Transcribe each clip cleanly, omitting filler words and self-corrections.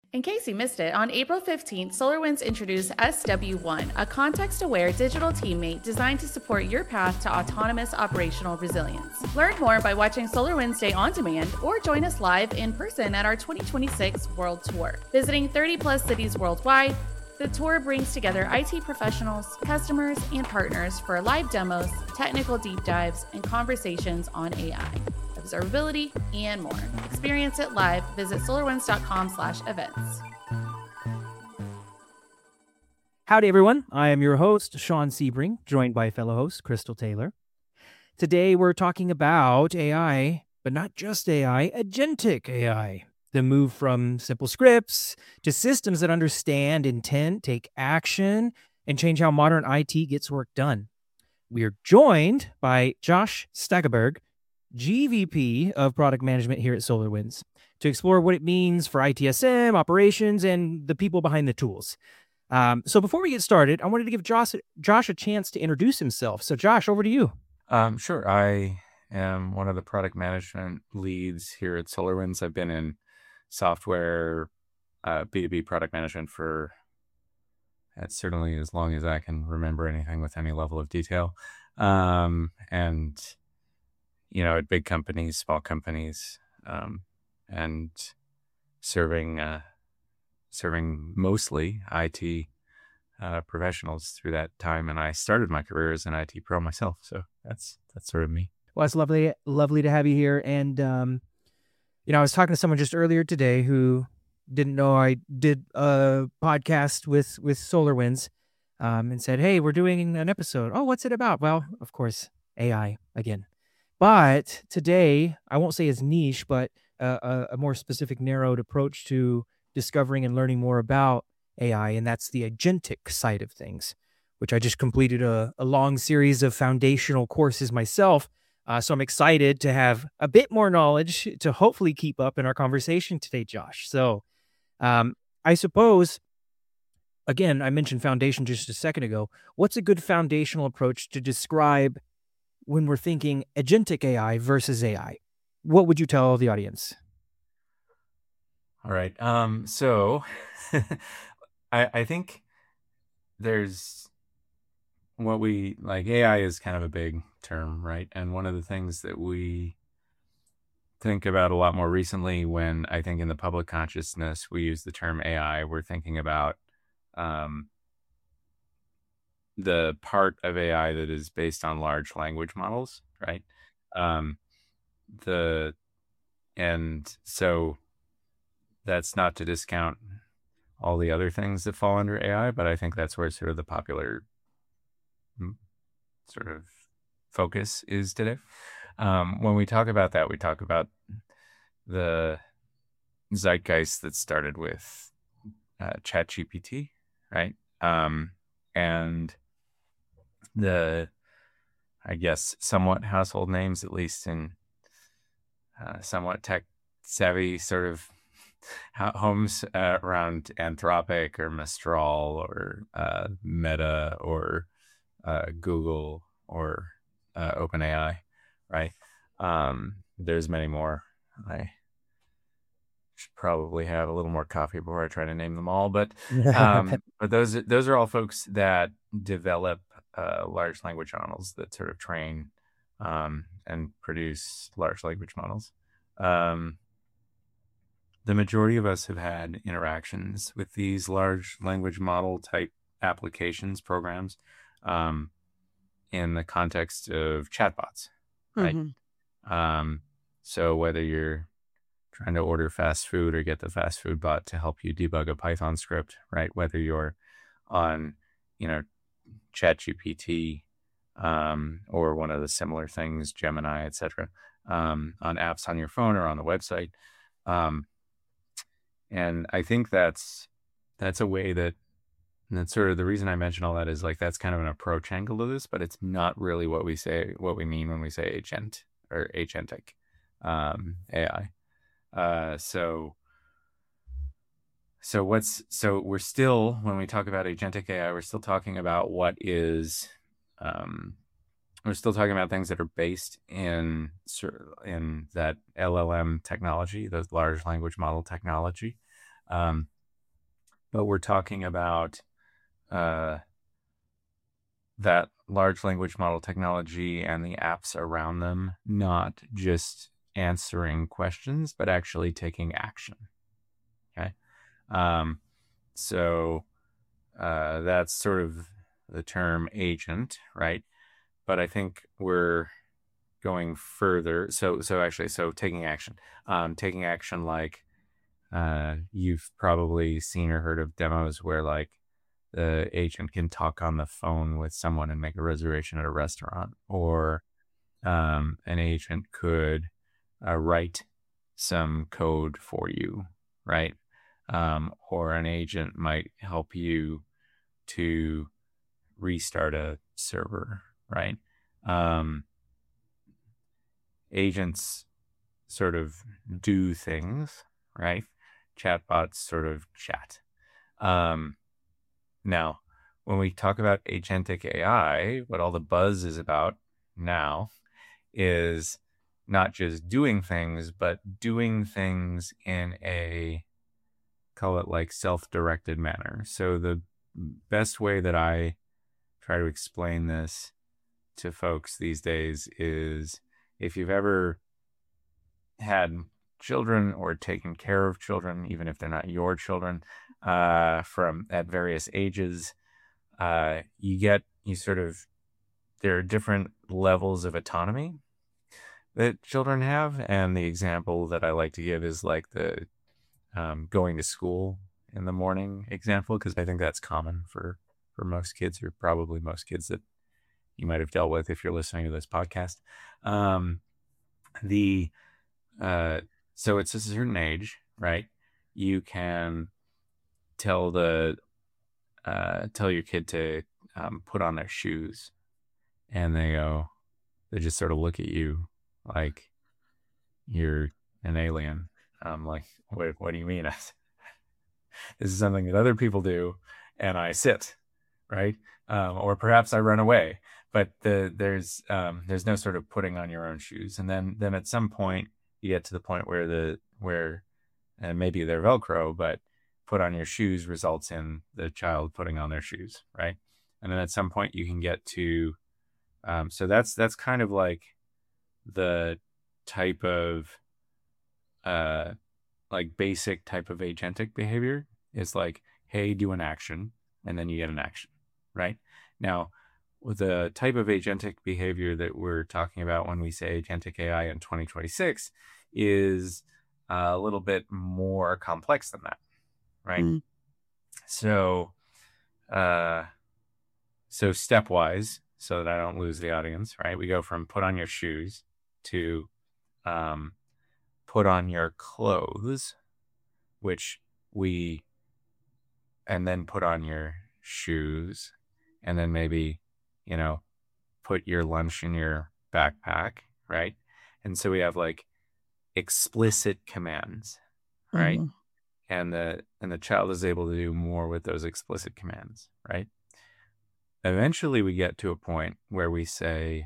In case you missed it, on April 15th, SolarWinds introduced SW1, a context-aware digital teammate designed to support your path to autonomous operational resilience. Learn more by watching SolarWinds Day on demand or join us live in person at our 2026 World Tour. Visiting 30-plus cities worldwide, the tour brings together IT professionals, customers, and partners for live demos, technical deep dives, and conversations on AI, observability, and more. Experience it live. Visit solarwinds.com/events. Howdy, everyone. I am your host, Sean Sebring, joined by fellow host, Crystal Taylor. Today, we're talking about AI, but not just AI, agentic AI. The move from simple scripts to systems that understand intent, take action, and change how modern IT gets work done. We are joined by Josh Stackelberg, GVP of Product Management here at SolarWinds, to explore what it means for ITSM, operations, and the people behind the tools. So before we get started, I wanted to give Josh a chance to introduce himself. So Josh, over to you. Sure. I am one of the product management leads here at SolarWinds. I've been in software, B2B product management for certainly as long as I can remember anything with any level of detail. And, at big companies, small companies, and serving mostly IT professionals through that time. And I started my career as an IT pro myself. So that's sort of me. Well, it's lovely to have you here. And, I was talking to someone just earlier today who didn't know I did a podcast with SolarWinds, and said, hey, we're doing an episode. Oh, what's it about? Well, of course, AI again. But today, I won't say it's niche, but a more specific, narrowed approach to discovering and learning more about AI, and that's the agentic side of things, which I just completed a long series of foundational courses myself. So I'm excited to have a bit more knowledge to hopefully keep up in our conversation today, Josh. So I suppose, again, I mentioned foundation just a second ago. What's a good foundational approach to describe when we're thinking agentic AI versus AI? What would you tell the audience? All right. So I think there's what we like. AI is kind of a big term, right? And one of the things that we think about a lot more recently, when I think in the public consciousness we use the term AI, we're thinking about the part of AI that is based on large language models, right? And so that's not to discount all the other things that fall under AI, but I think that's where sort of the popular sort of focus is today. When we talk about that, we talk about the zeitgeist that started with ChatGPT, right? And the, I guess, somewhat household names, at least in somewhat tech savvy sort of homes around Anthropic or Mistral or Meta or Google or OpenAI, right? There's many more. I should probably have a little more coffee before I try to name them all, but those are all folks that develop large language models that sort of train and produce large language models. The majority of us have had interactions with these large language model type applications, programs, in the context of chatbots, right? Mm-hmm. So whether you're trying to order fast food or get the fast food bot to help you debug a Python script, right? Whether you're on, ChatGPT, or one of the similar things, Gemini, etc., on apps on your phone or on the website. And I think that's a way and that's sort of the reason I mention all that is like, that's kind of an approach angle to this, but it's not really what we mean when we say agent or agentic AI. So we're still, when we talk about agentic AI, we're still talking about we're still talking about things that are based in that LLM technology, those large language model technology. but we're talking about that large language model technology and the apps around them, not just answering questions, but actually taking action. Okay. So that's sort of the term agent, right? But I think we're going further. So taking action like you've probably seen or heard of demos where like the agent can talk on the phone with someone and make a reservation at a restaurant, or an agent could write some code for you, right? Or an agent might help you to restart a server, right? Agents sort of do things, right? Chatbots sort of chat. Now, when we talk about agentic AI, what all the buzz is about now is not just doing things, but doing things in a, call it like self-directed manner. So the best way that I try to explain this to folks these days is, if you've ever had children or taken care of children, even if they're not your children, from at various ages, there are different levels of autonomy that children have. And the example that I like to give is like the going to school in the morning example, because I think that's common for most kids, or probably most kids that you might have dealt with if you're listening to this podcast. So it's a certain age, right? You can tell your kid to put on their shoes, and they just sort of look at you like you're an alien. Like, what do you mean? This is something that other people do, and I sit, right? Or perhaps I run away. But there's no sort of putting on your own shoes. And then at some point you get to the point where and maybe they're Velcro, but put on your shoes results in the child putting on their shoes, right? And then at some point you can get to so that's kind of like the type of like basic type of agentic behavior is like, hey, do an action, and then you get an action, right? Now, with the type of agentic behavior that we're talking about when we say agentic AI in 2026 is a little bit more complex than that, right? Mm. So stepwise, so that I don't lose the audience, right? We go from put on your shoes to put on your clothes, and then put on your shoes, and then maybe, put your lunch in your backpack, right? And so we have like explicit commands, right? Mm-hmm. And the child is able to do more with those explicit commands, right? Eventually we get to a point where we say,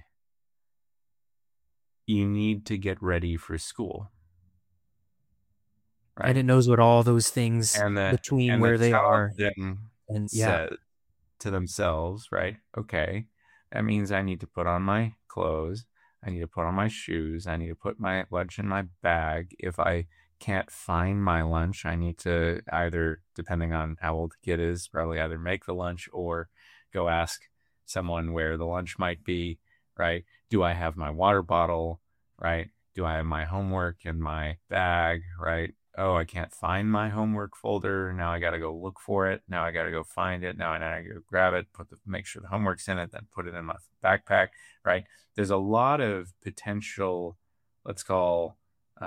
you need to get ready for school. Right? And it knows what all those things between where they are. And said to themselves, right? Okay, that means I need to put on my clothes. I need to put on my shoes. I need to put my lunch in my bag. If I can't find my lunch, I need to either, depending on how old the kid is, probably either make the lunch or go ask someone where the lunch might be, right? Do I have my water bottle, right? Do I have my homework in my bag, right? Oh, I can't find my homework folder. Now I got to go look for it. Now I got to go find it. Now I got to go grab it, make sure the homework's in it, then put it in my backpack, right? There's a lot of potential, let's call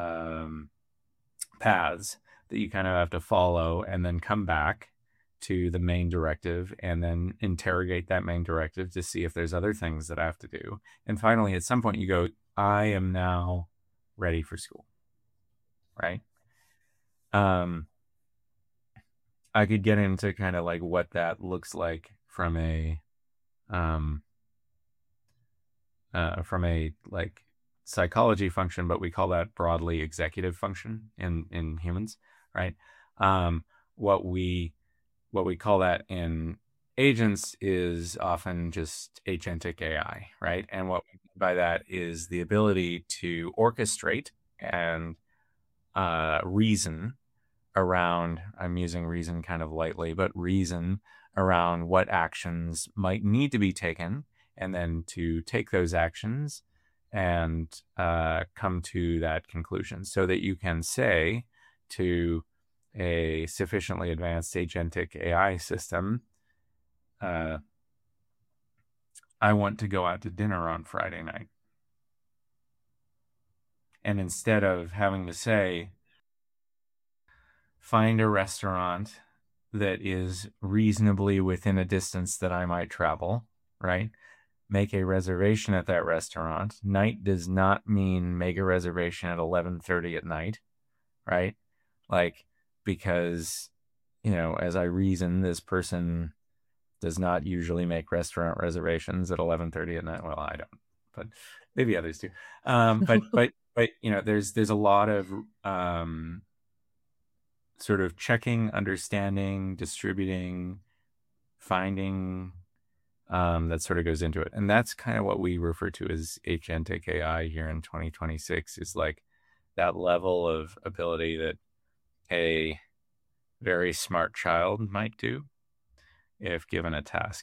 paths that you kind of have to follow, and then come back to the main directive and then interrogate that main directive to see if there's other things that I have to do. And finally, at some point you go, I am now ready for school, right? I could get into kind of like what that looks like from a like psychology function, but we call that broadly executive function in humans, right? What we what we call that in agents is often just agentic AI, right? And what we mean by that is the ability to orchestrate and reason around, I'm using reason kind of lightly, but reason around what actions might need to be taken, and then to take those actions and come to that conclusion so that you can say to a sufficiently advanced agentic AI system, I want to go out to dinner on Friday night. And instead of having to say, find a restaurant that is reasonably within a distance that I might travel, right? Make a reservation at that restaurant. Night does not mean make a reservation at 11:30 at night, right? Like, because, as I reason, this person does not usually make restaurant reservations at 11:30 at night. Well, I don't, but maybe others do. But there's a lot of sort of checking, understanding, distributing, finding, that sort of goes into it. And that's kind of what we refer to as agentic AI here in 2026, is like that level of ability that a very smart child might do if given a task.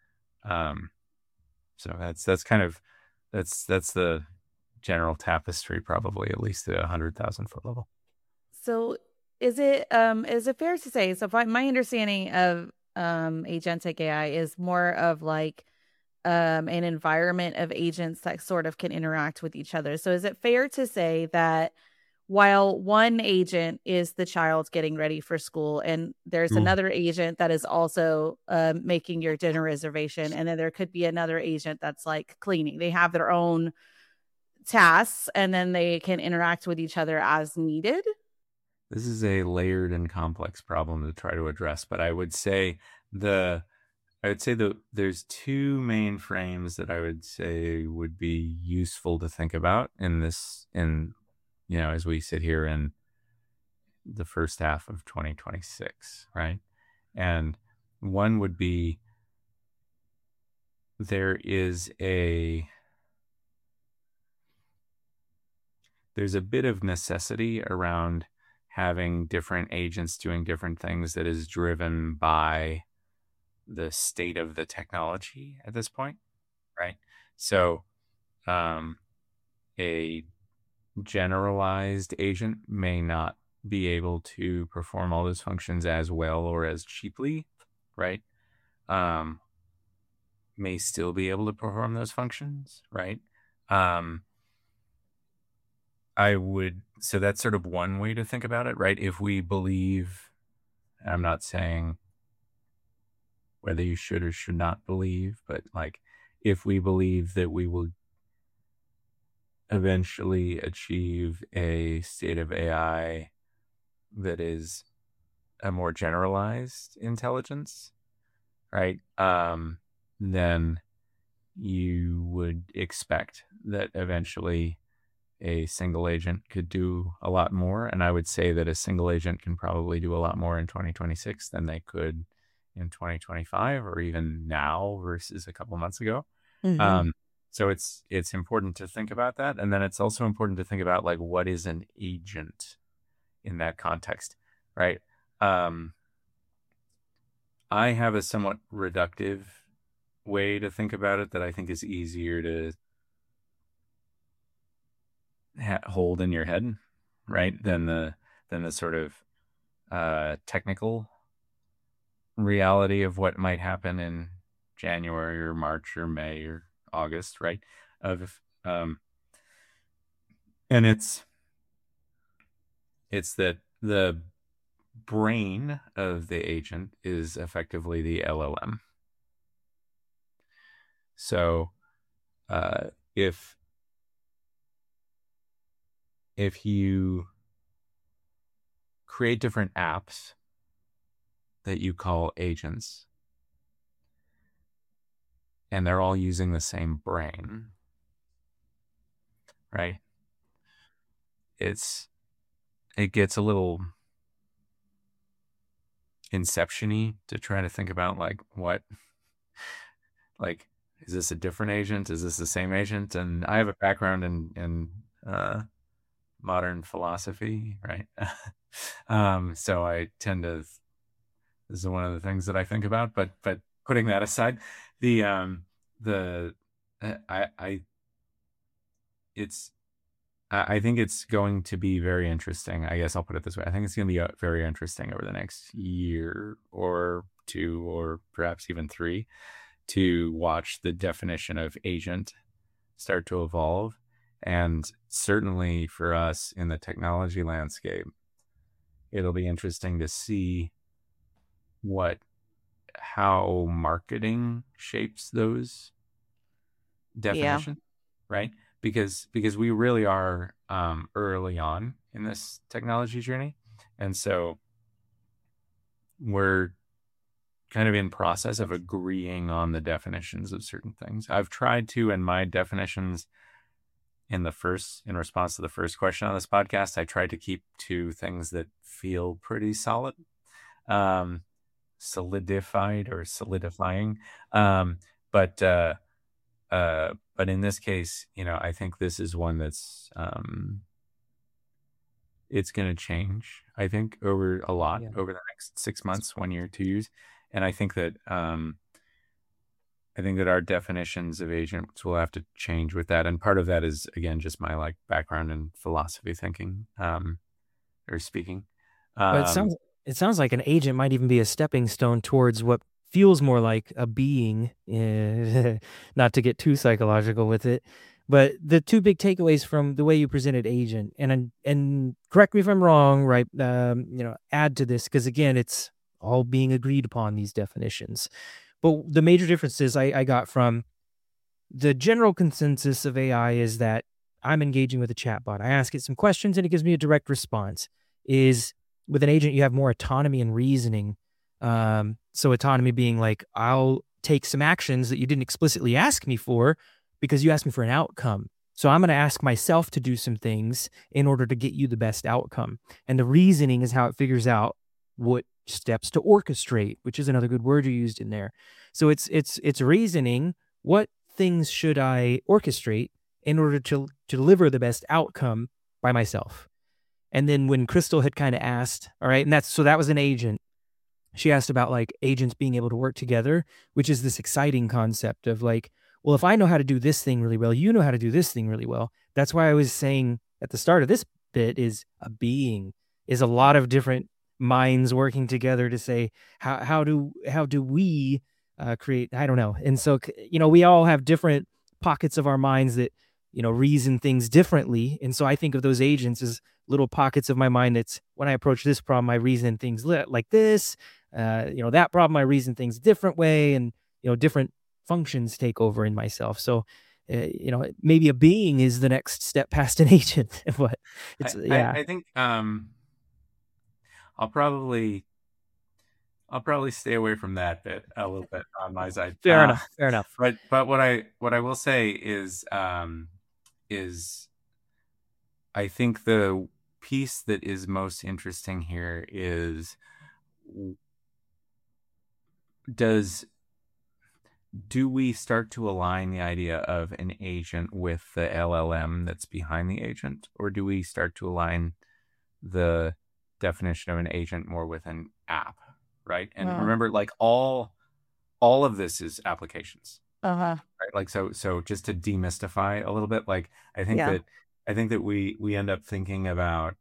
So that's the general tapestry, probably at least at 100,000 foot level. So is it fair to say, so my understanding of agentic AI is more of like an environment of agents that sort of can interact with each other. So is it fair to say that while one agent is the child getting ready for school, and there's another agent that is also making your dinner reservation, and then there could be another agent that's like cleaning, they have their own tasks, and then they can interact with each other as needed? This is a layered and complex problem to try to address, but I would say there's two main frames that I would say would be useful to think about as we sit here in the first half of 2026, right? And one would be, there's a bit of necessity around having different agents doing different things that is driven by the state of the technology at this point, right? So a generalized agent may not be able to perform all those functions as well or as cheaply, right? May still be able to perform those functions, right? So that's sort of one way to think about it, right? If we believe, I'm not saying whether you should or should not believe, but like, if we believe that we will eventually achieve a state of AI that is a more generalized intelligence, right? Then you would expect that eventually a single agent could do a lot more. And I would say that a single agent can probably do a lot more in 2026 than they could in 2025 or even now versus a couple months ago. Mm-hmm. So it's important to think about that. And then it's also important to think about, like, what is an agent in that context, right? I have a somewhat reductive way to think about it that I think is easier to hold in your head, right, than the sort of technical reality of what might happen in January or March or May or August, right? And it's that the brain of the agent is effectively the LLM. So if you create different apps that you call agents, and they're all using the same brain, right? It gets a little inception-y to try to think about is this a different agent? Is this the same agent? And I have a background in modern philosophy, right? So I tend to, this is one of the things that I think about, but putting that aside, I think it's going to be very interesting. I guess I'll put it this way. I think it's going to be very interesting over the next year or two, or perhaps even 3, to watch the definition of agent start to evolve. And certainly for us in the technology landscape, it'll be interesting to see how marketing shapes those definitions, right? Because we really are early on in this technology journey. And so we're kind of in process of agreeing on the definitions of certain things. I've tried to, in my definitions in response to the first question on this podcast, I tried to keep to things that feel pretty solid, solidified or solidifying. But in this case, I think this is one that's, it's going to change, I think, over the next 6 months, 1 year, 2 years. And I think that, our definitions of agents will have to change with that. And part of that is, again, just my background in philosophy thinking, or speaking. But it sounds like an agent might even be a stepping stone towards what feels more like a being, not to get too psychological with it. But the 2 big takeaways from the way you presented agent, and correct me if I'm wrong, right? Add to this, because again, it's all being agreed upon, these definitions. But the major differences I got from the general consensus of AI is that I'm engaging with a chatbot. I ask it some questions and it gives me a direct response. Is with an agent, you have more autonomy and reasoning. So autonomy being I'll take some actions that you didn't explicitly ask me for because you asked me for an outcome. So I'm going to ask myself to do some things in order to get you the best outcome. And the reasoning is how it figures out what steps to orchestrate, which is another good word you used in there. So it's reasoning. What things should I orchestrate in order to deliver the best outcome by myself? And then when Crystal had kind of asked, all right, and that was an agent. She asked about agents being able to work together, which is this exciting concept of well, if I know how to do this thing really well, you know how to do this thing really well. That's why I was saying at the start of this bit is a being is a lot of different minds working together to say, how do we create, I don't know. And so, we all have different pockets of our minds that, reason things differently. And so I think of those agents as little pockets of my mind that's when I approach this problem, I reason things like this, that problem, I reason things a different way, and, different functions take over in myself. So, maybe a being is the next step past an agent. But I think I'll probably stay away from that bit a little bit on my side. Fair enough. But what I will say is I think the piece that is most interesting here is, do we start to align the idea of an agent with the LLM that's behind the agent, or do we start to align the definition of an agent more with an app, right? And remember, all of this is applications, right? So just to demystify a little bit, I think that we end up thinking about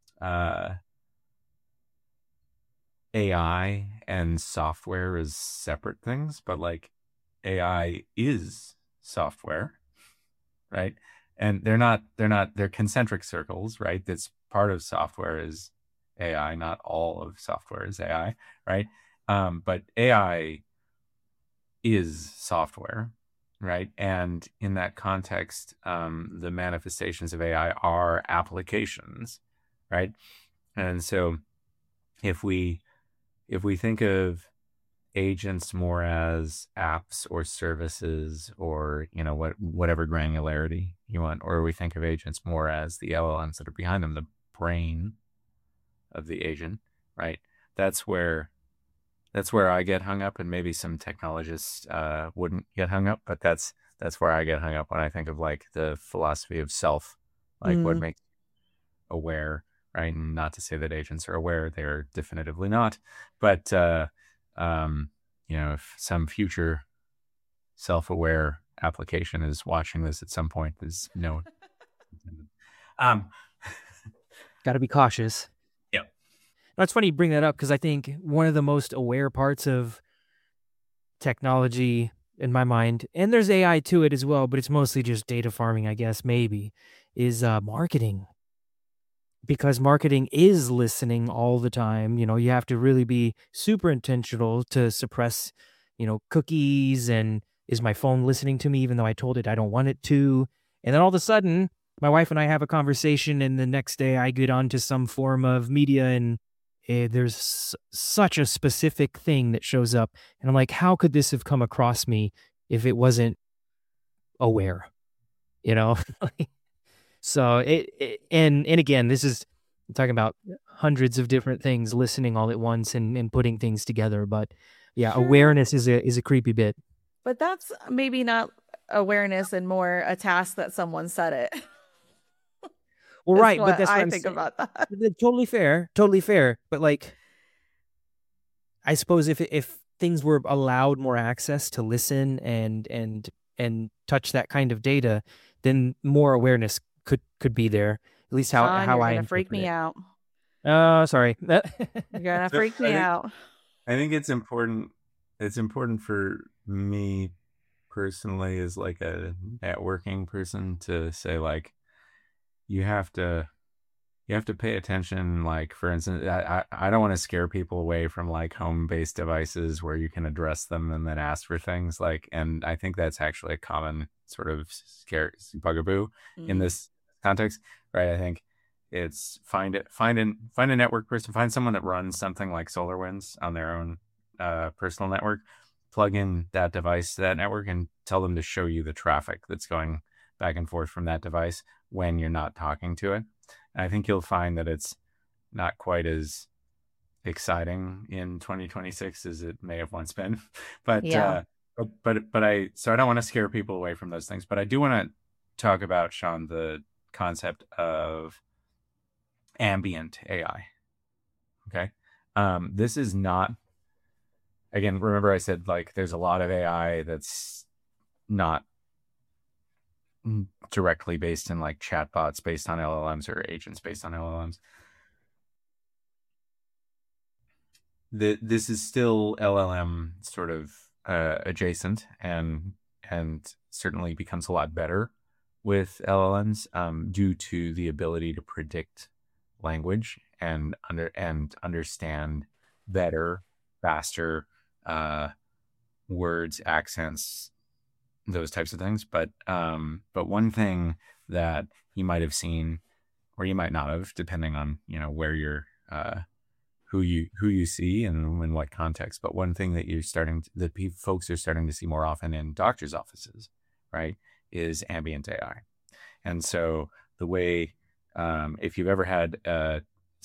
AI and software as separate things, but AI is software, right? And they're concentric circles, right? That's part of software is AI, not all of software is AI, right? But AI is software, right? And in that context, the manifestations of AI are applications, right? And so if we think of agents more as apps or services, or whatever granularity you want, or we think of agents more as the LLMs that are behind them, the brain of the agent, right? That's where that's where I get hung up, and maybe some technologists wouldn't get hung up, but that's where I get hung up when I think of like the philosophy of self, like what makes you aware, right? And not to say that agents are aware, they're definitively not, but if some future self-aware application is watching this at some point, is no. Got to be cautious. Yeah. That's funny you bring that up, because I think one of the most aware parts of technology in my mind, and there's AI to it as well, but it's mostly just data farming, I guess, maybe, is marketing. Because marketing is listening all the time. You have to really be super intentional to suppress, cookies, and is my phone listening to me even though I told it I don't want it to? And then all of a sudden, my wife and I have a conversation, and the next day I get onto some form of media, and there's such a specific thing that shows up. And I'm like, how could this have come across me if it wasn't aware? So and again, this is I'm talking about hundreds of different things listening all at once and putting things together. But yeah, Sure. awareness is a creepy bit. But that's maybe not awareness and more a task that someone set it. Well, Is right, what but that's what I I'm think saying. about that. Totally fair. But like, I suppose if things were allowed more access to listen and touch that kind of data, then more awareness could be there. At least how Sean, how you're I gonna freak interpret me it. out. Sorry. You're gonna So freak me out. I think it's important. It's important for me personally, as like a networking person, to say like you have to pay attention. Like, for instance, I don't want to scare people away from like home-based devices where you can address them and then ask for things. Like, and I think that's actually a common sort of bugaboo in this context, right? I think it's find a network person, find someone that runs something like SolarWinds on their own personal network, plug in that device to that network, and tell them to show you the traffic that's going back and forth from that device when you're not talking to it. And I think you'll find that it's not quite as exciting in 2026 as it may have once been. But Yeah. but I don't want to scare people away from those things. But I do want to talk about, Sean, the concept of ambient AI. Okay. This is not, again, remember I said like there's a lot of AI that's not directly based in like chatbots based on LLMs or agents based on LLMs. This is still LLM sort of adjacent, and certainly becomes a lot better with LLMs due to the ability to predict language and understand better, faster words, accents, those types of things. But one thing that you might have seen, or you might not have, depending on where you're who you see and in what context. But one thing that folks are starting to see more often in doctors' offices, right, is ambient AI. And so the way, if you've ever had a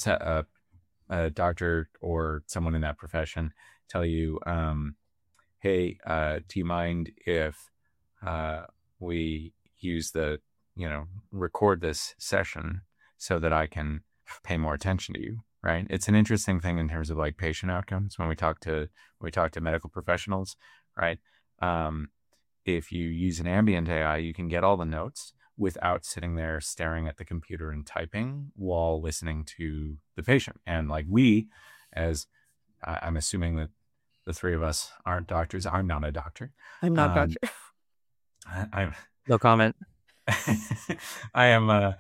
doctor or someone in that profession tell you, hey, do you mind if we use record this session so that I can pay more attention to you, right? It's an interesting thing in terms of like patient outcomes when we talk to medical professionals, right? If you use an ambient AI, you can get all the notes without sitting there staring at the computer and typing while listening to the patient. And like I'm assuming that the three of us aren't doctors. I'm not a doctor. I'm not a doctor. I'm No comment. I am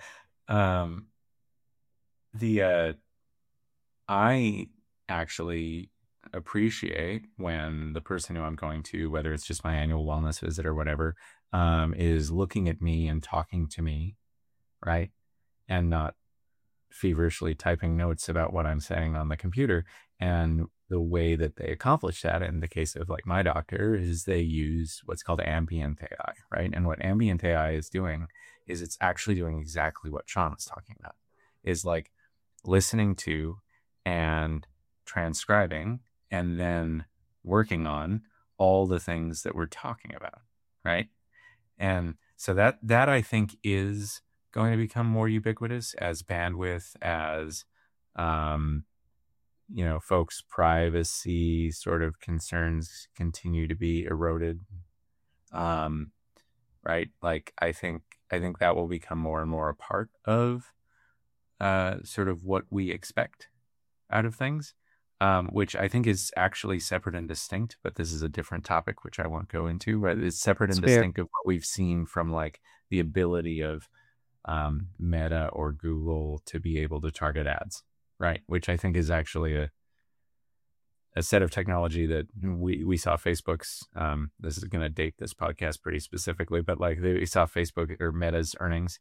I actually appreciate when the person who I'm going to, whether it's just my annual wellness visit or whatever, is looking at me and talking to me, right? And not feverishly typing notes about what I'm saying on the computer. And the way that they accomplish that in the case of like my doctor is they use what's called ambient AI, right? And what ambient AI is doing is it's actually doing exactly what Sean was talking about, is like listening to and transcribing and then working on all the things that we're talking about, right? And so that I think is going to become more ubiquitous as bandwidth, as folks' privacy sort of concerns continue to be eroded. Right? Like I think that will become more and more a part of sort of what we expect out of things, which I think is actually separate and distinct, but this is a different topic, which I won't go into, but it's separate and distinct of what we've seen from like the ability of Meta or Google to be able to target ads, right? Which I think is actually a set of technology that we saw Facebook's, this is going to date this podcast pretty specifically, but like we saw Facebook or Meta's earnings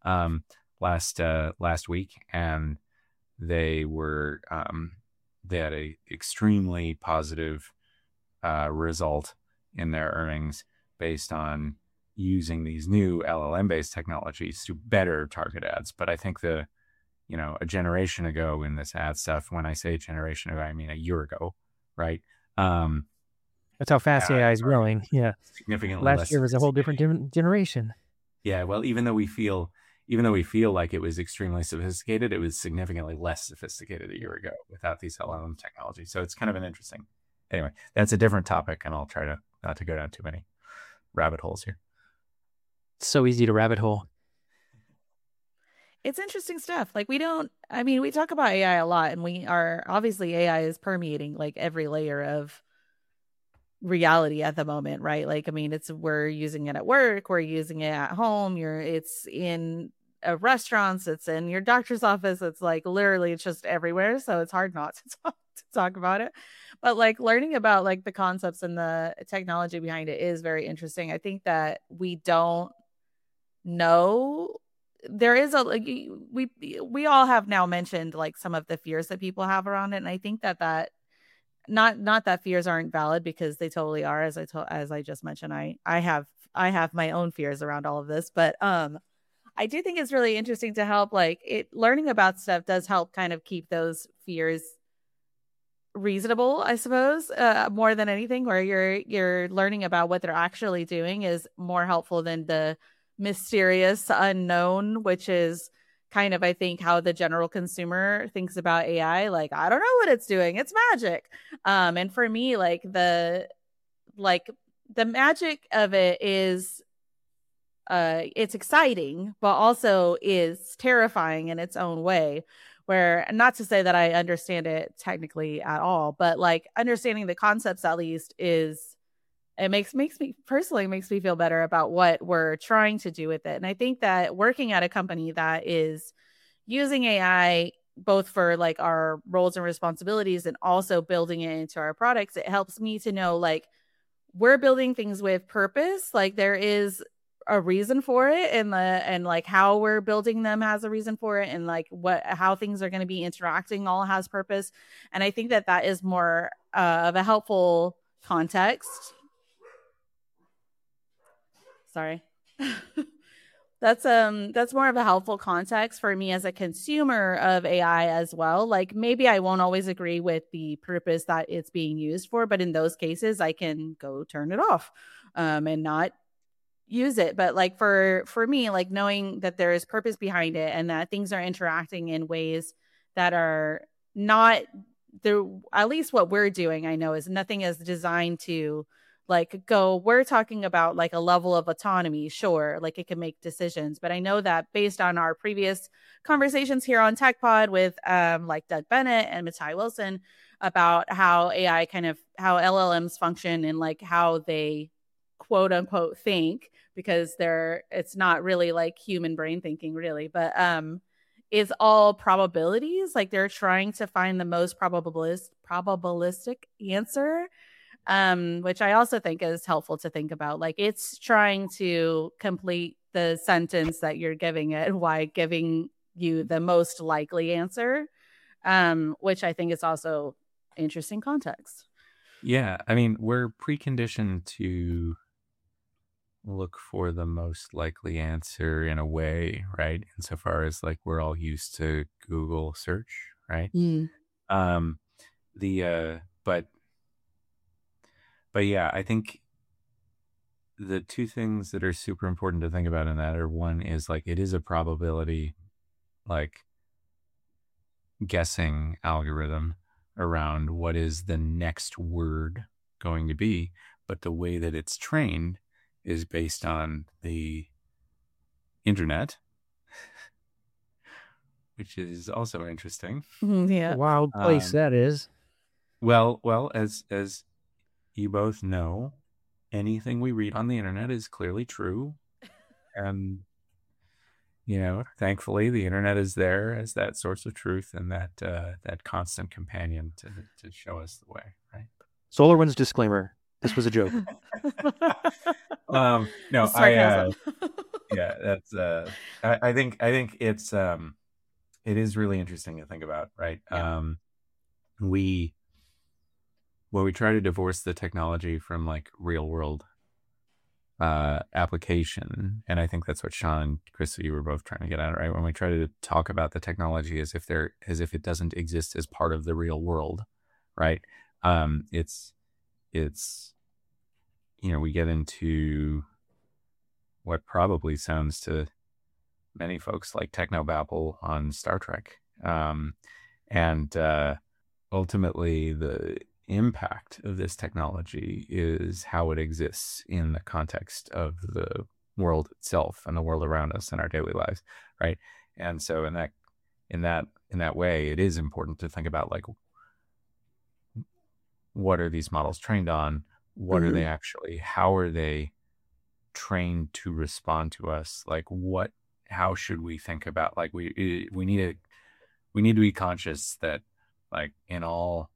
last week, and they were they had a extremely positive result in their earnings based on using these new LLM based technologies to better target ads. But I think a generation ago in this ad stuff, when I say generation ago, I mean a year ago, right? That's how fast AI is growing. Yeah. Significantly last year was a whole different generation. Yeah. Well, even though we feel like it was extremely sophisticated, it was significantly less sophisticated a year ago without these LLM technologies. So it's kind of an interesting. Anyway, that's a different topic, and I'll try not to go down too many rabbit holes here. It's so easy to rabbit hole. It's interesting stuff. Like we talk about AI a lot, and obviously AI is permeating like every layer of reality at the moment, right? Like, I mean, we're using it at work, we're using it at home, it's in restaurants, it's in your doctor's office, it's like literally it's just everywhere. So it's hard not to talk about it. But like learning about like the concepts and the technology behind it is very interesting. I think that we don't know. There is we all have now mentioned like some of the fears that people have around it, and I think that not that fears aren't valid, because they totally are. As I just mentioned, I have my own fears around all of this, but I do think it's really interesting to help learning about stuff does help kind of keep those fears reasonable, I suppose, more than anything, where you're learning about what they're actually doing is more helpful than the mysterious unknown, which is kind of, I think, how the general consumer thinks about AI. Like, I don't know what it's doing. It's magic. And for me, like the magic of it is, it's exciting, but also is terrifying in its own way. Where, not to say that I understand it technically at all, but like understanding the concepts at least makes me feel better about what we're trying to do with it. And I think that working at a company that is using AI both for like our roles and responsibilities and also building it into our products, it helps me to know like we're building things with purpose. Like there is a reason for it, and like how we're building them has a reason for it, and like how things are going to be interacting all has purpose. And I think that is more of a helpful context. Sorry. That's more of a helpful context for me as a consumer of AI as well. Like maybe I won't always agree with the purpose that it's being used for, but in those cases I can go turn it off and not use it. But like for me, like knowing that there is purpose behind it and that things are interacting in ways that are not there, at least what we're doing, I know, is nothing is designed to we're talking about like a level of autonomy. Sure, like it can make decisions, but I know that based on our previous conversations here on Tech Pod with like Doug Bennett and Matai Wilson about how AI how LLMs function and like how they quote unquote think, because it's not really like human brain thinking really, but is all probabilities. Like they're trying to find the most probabilistic answer, which I also think is helpful to think about. Like it's trying to complete the sentence that you're giving it while giving you the most likely answer, which I think is also interesting context. Yeah, I mean, we're preconditioned to look for the most likely answer in a way, right? Insofar as like we're all used to Google search, right? Mm. But But yeah, I think the two things that are super important to think about in that are, one is like, it is a probability, like, guessing algorithm around what is the next word going to be, but the way that it's trained is based on the internet, which is also interesting. Yeah. Wild place that is. Well, as you both know, anything we read on the internet is clearly true, and thankfully, the internet is there as that source of truth and that constant companion to show us the way, right? SolarWinds disclaimer: this was a joke. No, Sarcasm. yeah, that's I think it's it is really interesting to think about, right? Yeah. We try to divorce the technology from like real world application, and I think that's what Sean and Krista, you were both trying to get at, right? When we try to talk about the technology as if it doesn't exist as part of the real world, right? It's we get into what probably sounds to many folks like technobabble on Star Trek, and ultimately the impact of this technology is how it exists in the context of the world itself and the world around us in our daily lives, right? And so in that way, it is important to think about, like, what are these models trained on? What are they actually? How are they trained to respond to us? Like, how should we think about, like, we need to be conscious that, like, in all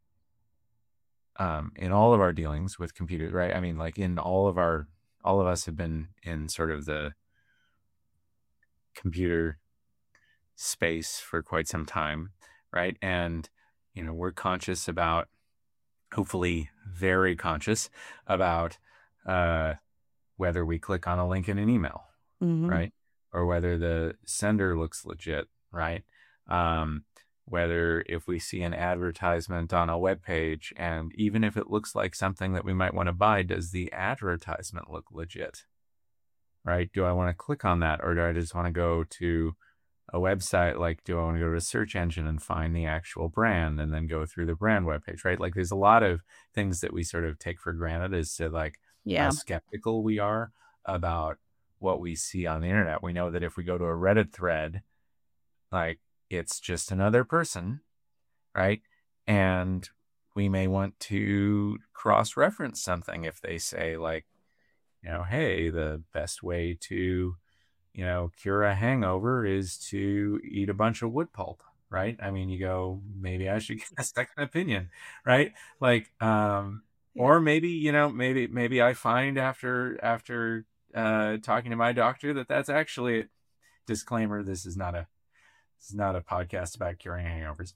of our dealings with computers, right? I mean, like, all of us have been in sort of the computer space for quite some time, right? And, we're conscious about, hopefully very conscious about, whether we click on a link in an email, right? Or whether the sender looks legit, right? Whether if we see an advertisement on a web page, and even if it looks like something that we might want to buy, does the advertisement look legit, right? Do I want to click on that, or do I just want to go to a website? Like, do I want to go to a search engine and find the actual brand and then go through the brand webpage, right? Like, there's a lot of things that we sort of take for granted as to, like, how skeptical we are about what we see on the internet. We know that if we go to a Reddit thread, like, it's just another person, right? And we may want to cross-reference something if they say, like, hey, the best way to, cure a hangover is to eat a bunch of wood pulp, right? I mean, you go, maybe I should get a second opinion, right? Like, or maybe, maybe I find after talking to my doctor that's actually disclaimer. This is not a podcast about curing hangovers.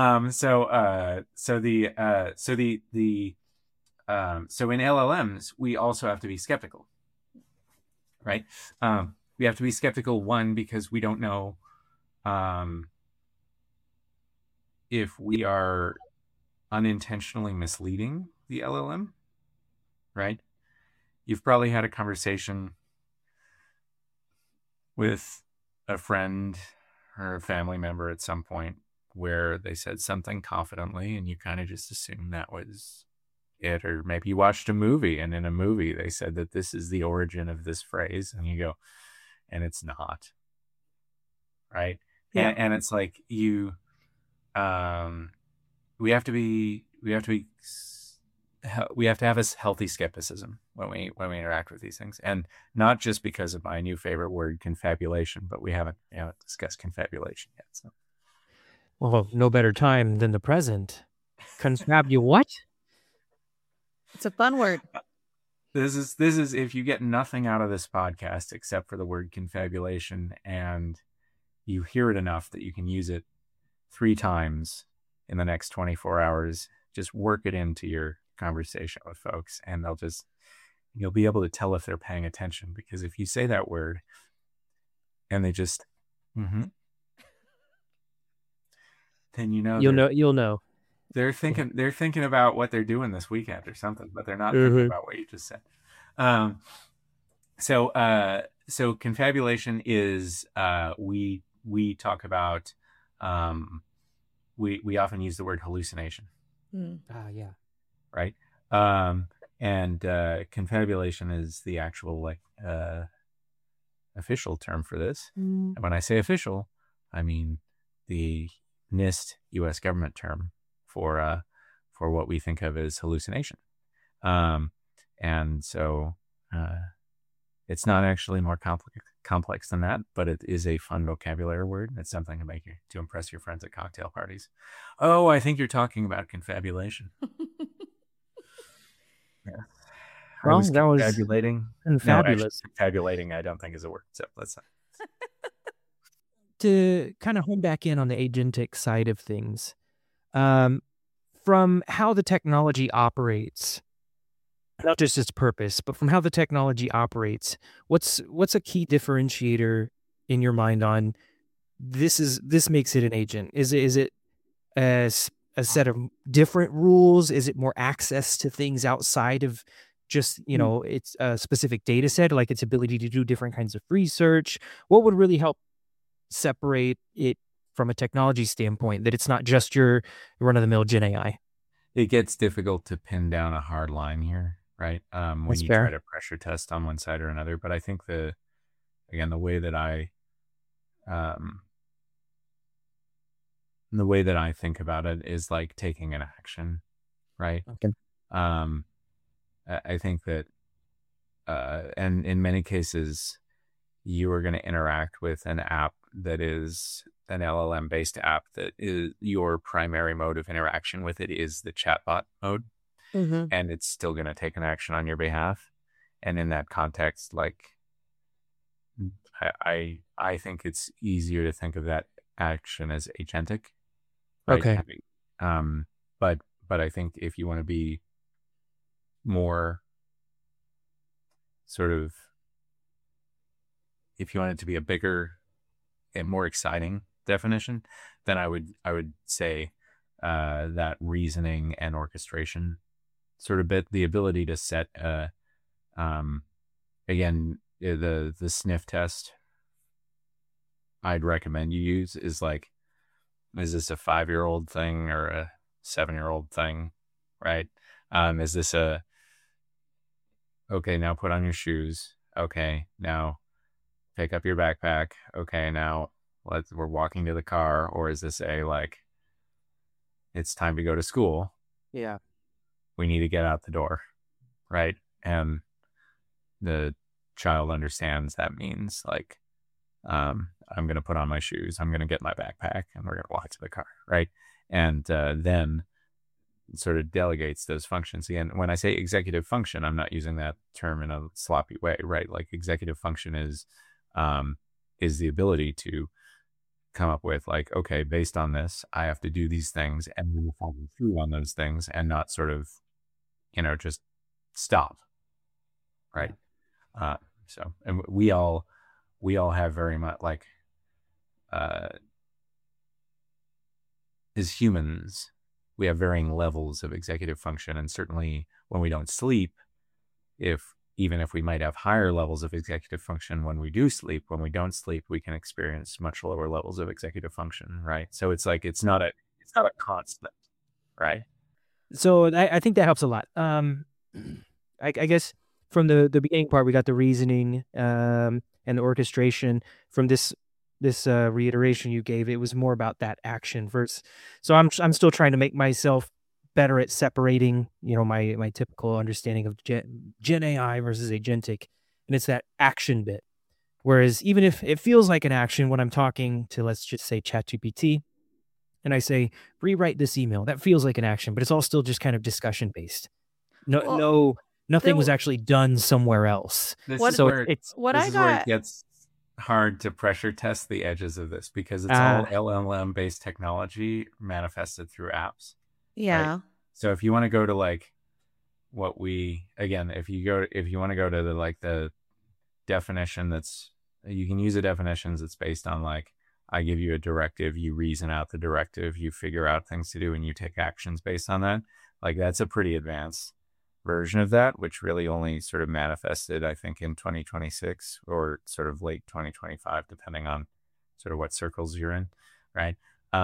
So in LLMs, we also have to be skeptical, right? We have to be skeptical, one, because we don't know if we are unintentionally misleading the LLM, right? You've probably had a conversation with a friend or a family member at some point where they said something confidently and you kind of just assume that was it. Or maybe you watched a movie, and in a movie they said that this is the origin of this phrase, and you go, and it's not, right? Yeah. And it's like, we have to have a healthy skepticism when we interact with these things, and not just because of my new favorite word, confabulation, but we haven't discussed confabulation yet. So, well, no better time than the present. You what? It's a fun word. This is if you get nothing out of this podcast except for the word confabulation, and you hear it enough that you can use it 3 times in the next 24 hours, just work it into your conversation with folks, and you'll be able to tell if they're paying attention. Because if you say that word and they just then you'll know. You'll know. They're thinking about what they're doing this weekend or something, but they're not thinking about what you just said. So confabulation is we talk about we often use the word hallucination. Yeah. Right. And confabulation is the actual official term for this. And when I say official, I mean the NIST U.S. government term for what we think of as hallucination. And so it's not actually more complex than that, but it is a fun vocabulary word. It's something to impress your friends at cocktail parties. Oh, I think you're talking about confabulation. Yeah. Well, I was that was confabulating. fabulous. No, actually, confabulating I don't think is a word. So let's not. To kind of hone back in on the agentic side of things, from how the technology operates, not just its purpose, but from how the technology operates, what's a key differentiator in your mind on this makes it an agent? Is it a set of different rules? Is it more access to things outside of just, it's a specific data set, like its ability to do different kinds of research? What would really help separate it from a technology standpoint, that it's not just your run-of-the-mill Gen AI? It gets difficult to pin down a hard line here, right? When That's you fair. try to pressure test on one side or another. But I think the way that I think about it is like taking an action, right? Okay. I think that, and in many cases, you are going to interact with an app that is an LLM based app that is your primary mode of interaction with it is the chatbot mode. And it's still going to take an action on your behalf. And in that context, like I think it's easier to think of that action as agentic. Right? Okay. But I think if you want to be more sort of, if you want it to be a bigger and more exciting definition, then I would say that reasoning and orchestration sort of bit, the ability to set again, the sniff test I'd recommend you use is like, is this a 5-year-old thing or a 7-year-old thing, right? Is this okay, now put on your shoes. Okay, now pick up your backpack. Okay, now we're walking to the car. Or is this it's time to go to school? Yeah. We need to get out the door, right? And the child understands that means I'm going to put on my shoes, I'm going to get my backpack, and we're going to walk to the car, right? And then sort of delegates those functions. Again, when I say executive function, I'm not using that term in a sloppy way, right? Like executive function is the ability to come up with okay, based on this, I have to do these things and we will follow through on those things and not sort of, just stop, right? So, and we all have very much as humans, we have varying levels of executive function. And certainly when we don't sleep, even if we might have higher levels of executive function when we do sleep, when we don't sleep, we can experience much lower levels of executive function, right? So it's it's not a constant, right? So I think that helps a lot. I guess from the beginning part, we got the reasoning and the orchestration. From this reiteration you gave, it was more about that action versus. So I'm still trying to make myself better at separating, my typical understanding of Gen AI versus agentic, and it's that action bit. Whereas even if it feels like an action when I'm talking to, let's just say, ChatGPT, and I say, rewrite this email, that feels like an action, but it's all still just kind of discussion based. Nothing was actually done somewhere else. This is where it gets hard to pressure test the edges of this, because it's all LLM based technology manifested through apps. Yeah. Right? So if you want to go to if you want to go to the definition you can use a definition that's based on I give you a directive, you reason out the directive, you figure out things to do, and you take actions based on that. Like that's a pretty advanced version of that, which really only sort of manifested, I think, in 2026 or sort of late 2025, depending on sort of what circles you're in, right?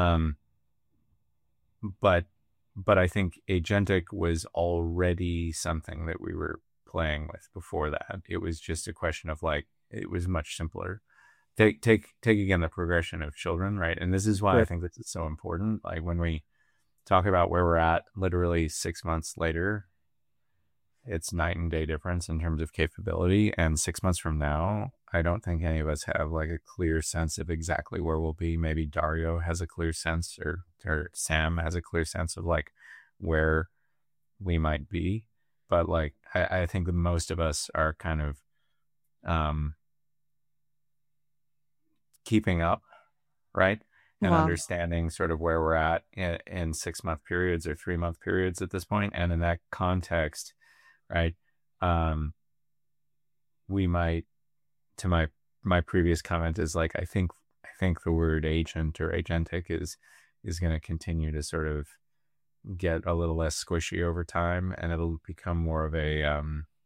But I think agentic was already something that we were playing with before that. It was just a question of like, it was much simpler. Take again the progression of children, right? And this is why I think this is so important. Like when we talk about where we're at literally 6 months later, it's night and day difference in terms of capability. And 6 months from now, I don't think any of us have like a clear sense of exactly where we'll be. Maybe Dario has a clear sense, or Sam has a clear sense of like where we might be. But like, I think that most of us are kind of keeping up, right? And understanding sort of where we're at in 6 month periods or 3 month periods at this point. And in that context, right, we might, to my previous comment is like, I think the word agent or agentic is going to continue to sort of get a little less squishy over time, and it'll become more of a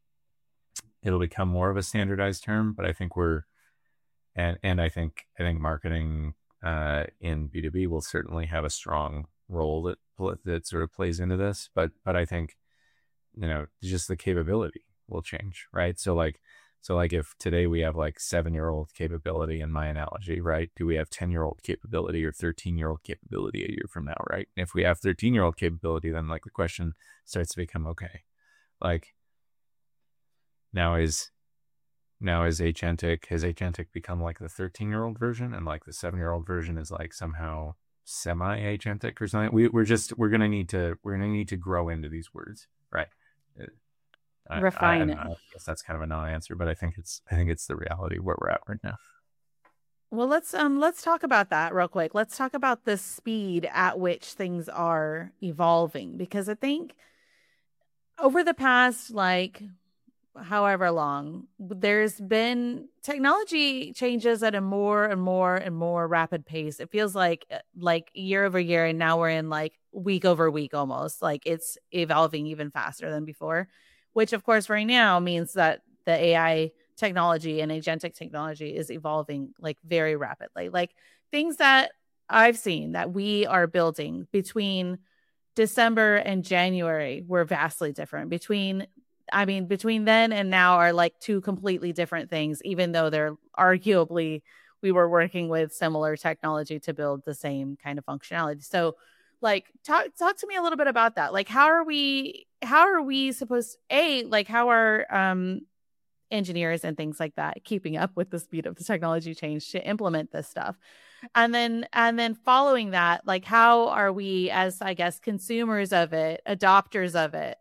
standardized term. But I think I think marketing in B2B will certainly have a strong role that sort of plays into this. But I think, just the capability will change, right? So like if today we have like 7-year-old capability in my analogy, right? Do we have 10-year-old capability or 13-year-old capability a year from now, right? And if we have 13-year-old capability, then like the question starts to become, okay, like now is agentic, has agentic become like the 13-year-old version, and like the 7-year-old version is like somehow semi-agentic or something? We're gonna need to grow into these words, right? Refine it. I guess that's kind of a non-answer, but I think it's the reality where we're at right now. Well, let's talk about that real quick. Let's talk about the speed at which things are evolving, because I think over the past like however long, there's been technology changes at a more and more rapid pace. It feels like year over year, and now we're in like week over week almost. Like it's evolving even faster than before, which of course right now means that the AI technology and agentic technology is evolving like very rapidly. Like things that I've seen that we are building between December and January were vastly different. Between then and now are like two completely different things, even though they're arguably, we were working with similar technology to build the same kind of functionality. So like talk to me a little bit about that. Like how are we supposed how are engineers and things like that keeping up with the speed of the technology change to implement this stuff? And then following that, like how are we as, I guess, consumers of it, adopters of it,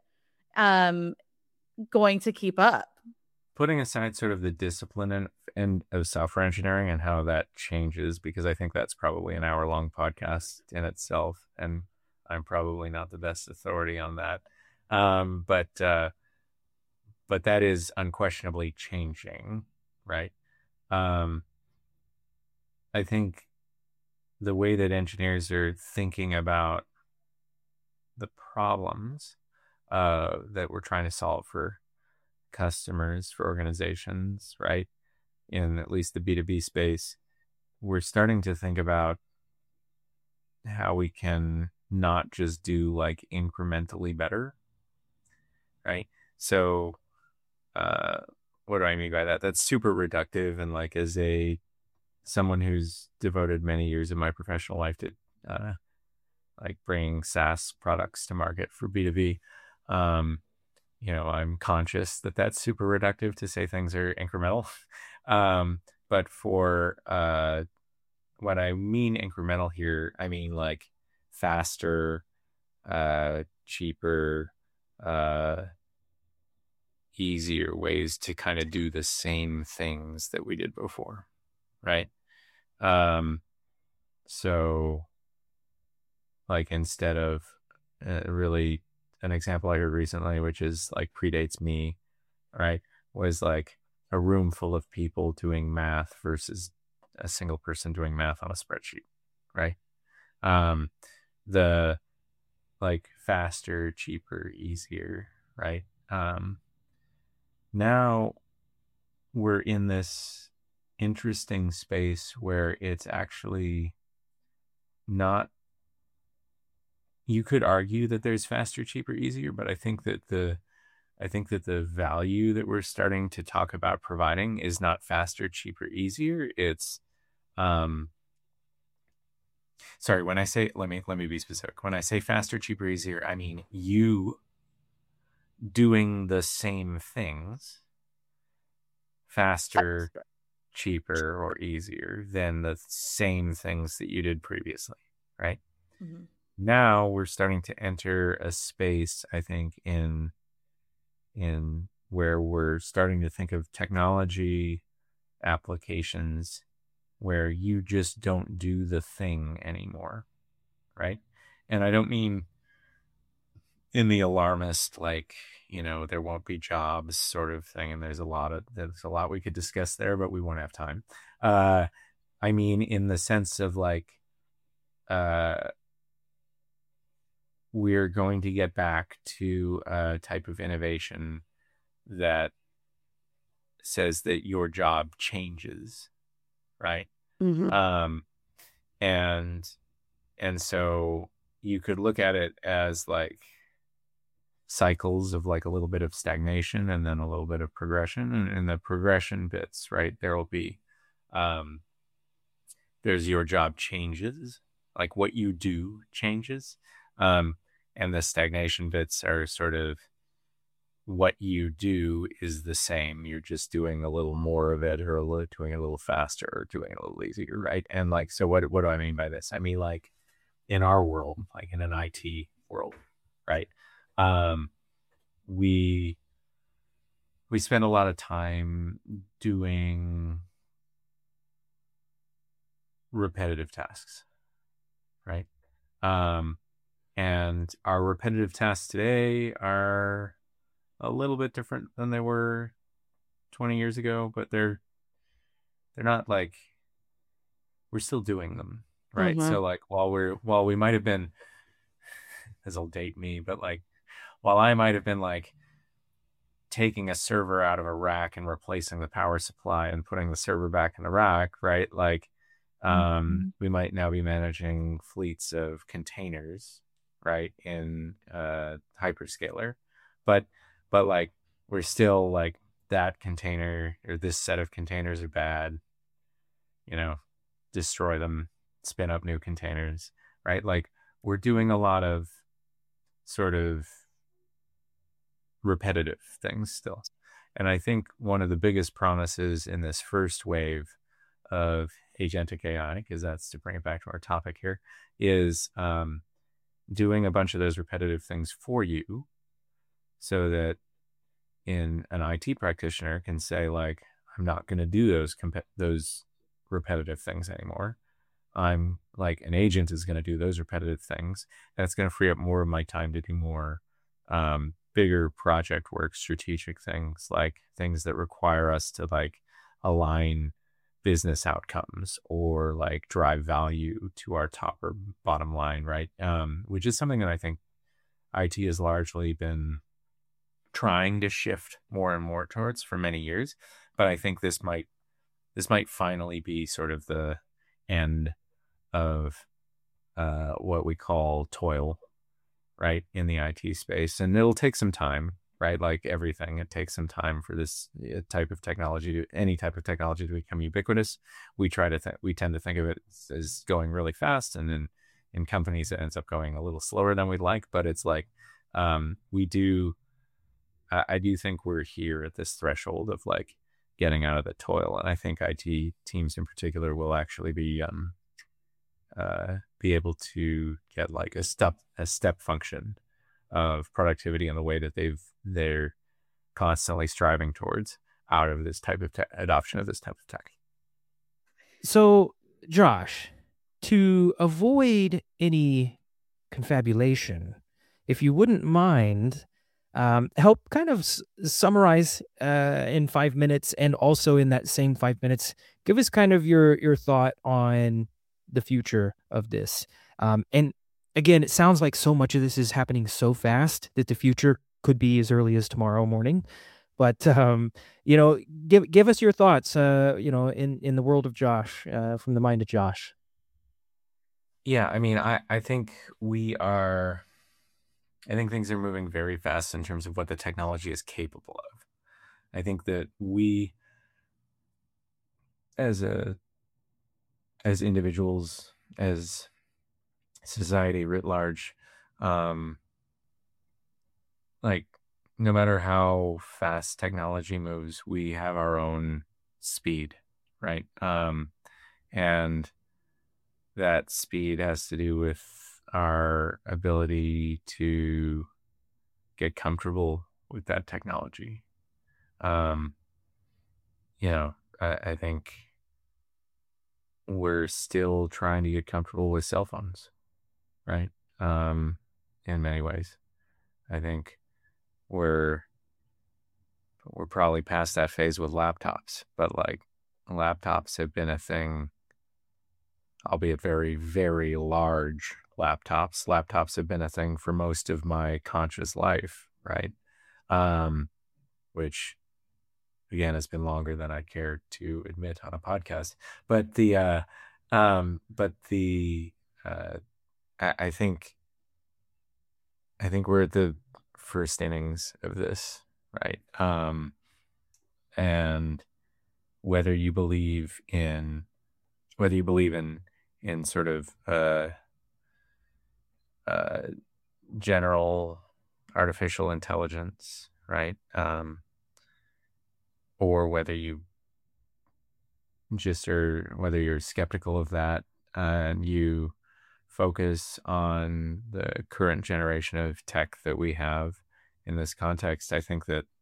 going to keep up? Putting aside sort of the discipline and of software engineering and how that changes, because I think that's probably an hour-long podcast in itself, and I'm probably not the best authority on that. But that is unquestionably changing, right? I think the way that engineers are thinking about the problems that we're trying to solve for customers, for organizations, right? In at least the B2B space, we're starting to think about how we can not just do like incrementally better, right? So what do I mean by that? That's super reductive. And like as someone who's devoted many years of my professional life to like bringing SaaS products to market for B2B, I'm conscious that that's super reductive to say things are incremental. But for what I mean incremental here, I mean like faster, cheaper, easier ways to kind of do the same things that we did before, right? So like instead of really an example I heard recently, which is like predates me, right, was like a room full of people doing math versus a single person doing math on a spreadsheet, right? The like faster, cheaper, easier, right? Now we're in this interesting space where it's actually not, you could argue that there's faster, cheaper, easier, but I think that the value that we're starting to talk about providing is not faster, cheaper, easier. It's sorry, when I say, let me be specific. When I say faster, cheaper, easier, I mean you doing the same things faster, cheaper, or easier than the same things that you did previously, right? Mm-hmm. Now we're starting to enter a space, I think, in where we're starting to think of technology applications where you just don't do the thing anymore, right? And I don't mean in the alarmist, like, there won't be jobs sort of thing, and there's a lot we could discuss there, but we won't have time. I mean in the sense of like, we're going to get back to a type of innovation that says that your job changes, right? Mm-hmm. And so you could look at it as like cycles of like a little bit of stagnation and then a little bit of progression, and in the progression bits, right, there will be there's your job changes, like what you do changes, and the stagnation bits are sort of what you do is the same. You're just doing a little more of it, or doing it a little faster, or doing it a little easier, right? And like, so what do I mean by this? I mean, like in our world, like in an IT world, right? We spend a lot of time doing repetitive tasks, right? And our repetitive tasks today are a little bit different than they were 20 years ago, but they're not like, we're still doing them, right? Mm-hmm. So like, while we might have been, this will date me, but like, while I might have been like taking a server out of a rack and replacing the power supply and putting the server back in the rack, right? Like, we might now be managing fleets of containers, right, in hyperscaler, but like, we're still like, that container or this set of containers are bad, destroy them, spin up new containers, right? Like, we're doing a lot of sort of repetitive things still. And I think one of the biggest promises in this first wave of agentic AI, because that's to bring it back to our topic here, is doing a bunch of those repetitive things for you, so that an IT practitioner can say like, I'm not going to do those repetitive things anymore. I'm like, an agent is going to do those repetitive things, and it's going to free up more of my time to do more bigger project work, strategic things, like things that require us to like align business outcomes or like drive value to our top or bottom line, right? Which is something that I think IT has largely been trying to shift more and more towards for many years. But I think this might finally be sort of the end of what we call toil, right, in the IT space. And it'll take some time, right? Like everything, it takes some time for this type of technology, any type of technology, to become ubiquitous. We tend to think of it as going really fast, and then in companies it ends up going a little slower than we'd like. But it's like, I do think we're here at this threshold of like getting out of the toil, and I think IT teams in particular will actually be able to get like a step function of productivity in the way that they're constantly striving towards out of this type of adoption of this type of tech. So, Josh, to avoid any confabulation, if you wouldn't mind, Help kind of summarize in 5 minutes, and also in that same 5 minutes, give us kind of your thought on the future of this. And again, it sounds like so much of this is happening so fast that the future could be as early as tomorrow morning. But give us your thoughts. In the world of Josh, from the mind of Josh. Yeah, I mean, I think I think things are moving very fast in terms of what the technology is capable of. I think that we, as individuals, as society writ large, like, no matter how fast technology moves, we have our own speed, right? And that speed has to do with our ability to get comfortable with that technology. I think we're still trying to get comfortable with cell phones, right? In many ways, I think we're probably past that phase with laptops, but like, laptops have been a thing, albeit very, very large laptops. Laptops have been a thing for most of my conscious life, right? Which again has been longer than I care to admit on a podcast. But I think we're at the first innings of this, right? And whether you believe in sort of general artificial intelligence, right? Or whether you whether you're skeptical of that and you focus on the current generation of tech that we have in this context, I think that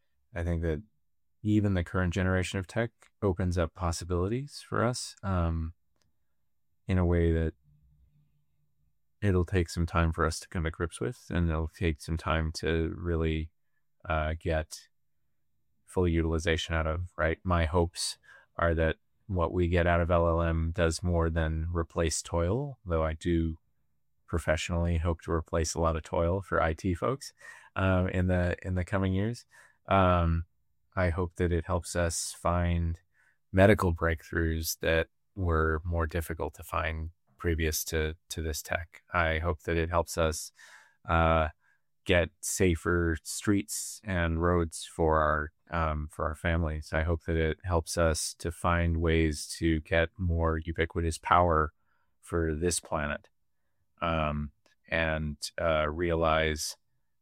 even the current generation of tech opens up possibilities for us in a way that it'll take some time for us to come to grips with, and it'll take some time to really get full utilization out of, right? My hopes are that what we get out of LLM does more than replace toil, though I do professionally hope to replace a lot of toil for IT folks in the coming years. I hope that it helps us find medical breakthroughs that were more difficult to find previous to this tech. I hope that it helps us get safer streets and roads for our families. I hope that it helps us to find ways to get more ubiquitous power for this planet, and realize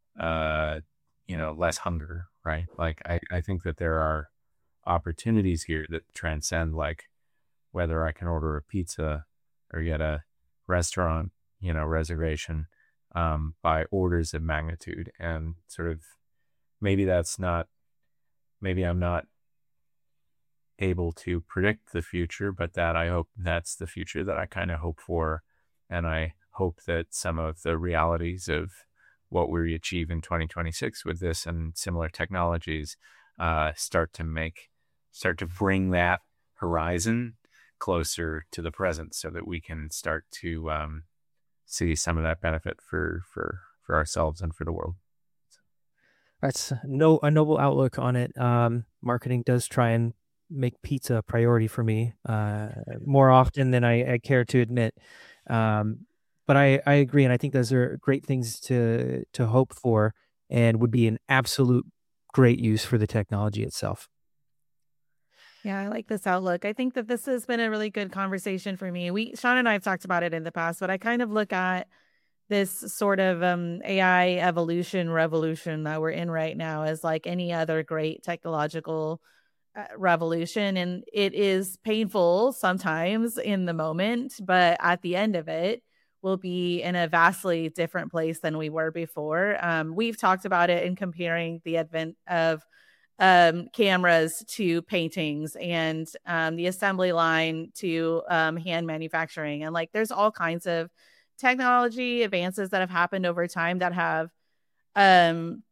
less hunger, right? Like, I think that there are opportunities here that transcend, like, whether I can order a pizza or get a restaurant reservation by orders of magnitude. And sort of maybe I'm not able to predict the future, but that I hope that's the future that I kind of hope for. And I hope that some of the realities of what we achieve in 2026 with this and similar technologies start to bring that horizon closer to the present, so that we can start to see some of that benefit for ourselves and for the world. That's a noble outlook on it. Marketing does try and make pizza a priority for me more often than I care to admit. But I agree, and I think those are great things to hope for, and would be an absolute great use for the technology itself. Yeah, I like this outlook. I think that this has been a really good conversation for me. Sean and I have talked about it in the past, but I kind of look at this sort of AI revolution that we're in right now as like any other great technological revolution. And it is painful sometimes in the moment, but at the end of it, we'll be in a vastly different place than we were before. We've talked about it in comparing the advent of cameras to paintings, and the assembly line to hand manufacturing. And like, there's all kinds of technology advances that have happened over time that have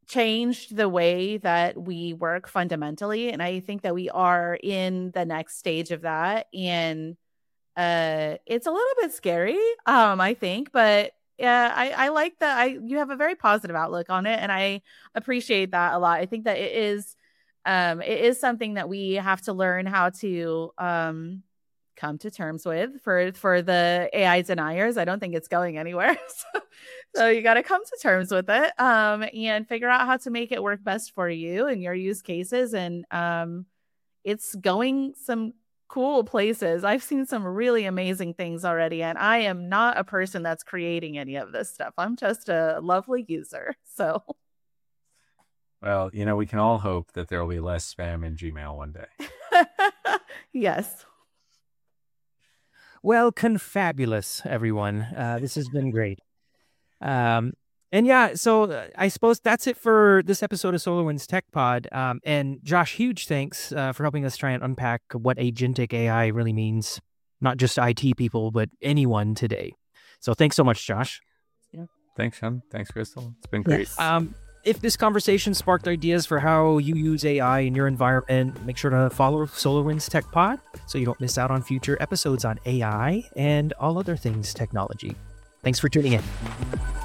changed the way that we work fundamentally. And I think that we are in the next stage of that. And it's a little bit scary, I think, but yeah, I like that you have a very positive outlook on it, and I appreciate that a lot. I think that it is something that we have to learn how to come to terms with for the AI deniers. I don't think it's going anywhere. So you got to come to terms with it and figure out how to make it work best for you and your use cases. And it's going some cool places. I've seen some really amazing things already, and I am not a person that's creating any of this stuff. I'm just a lovely user. So, well, we can all hope that there will be less spam in Gmail one day. Yes. Well, confabulous, everyone. This has been great. And yeah, so I suppose that's it for this episode of SolarWinds Tech Pod. And Josh, huge thanks for helping us try and unpack what agentic AI really means, not just IT people, but anyone today. So thanks so much, Josh. Yeah. Thanks, Sean. Thanks, Crystal. It's been great. Yes. If this conversation sparked ideas for how you use AI in your environment, make sure to follow SolarWinds Tech Pod so you don't miss out on future episodes on AI and all other things technology. Thanks for tuning in.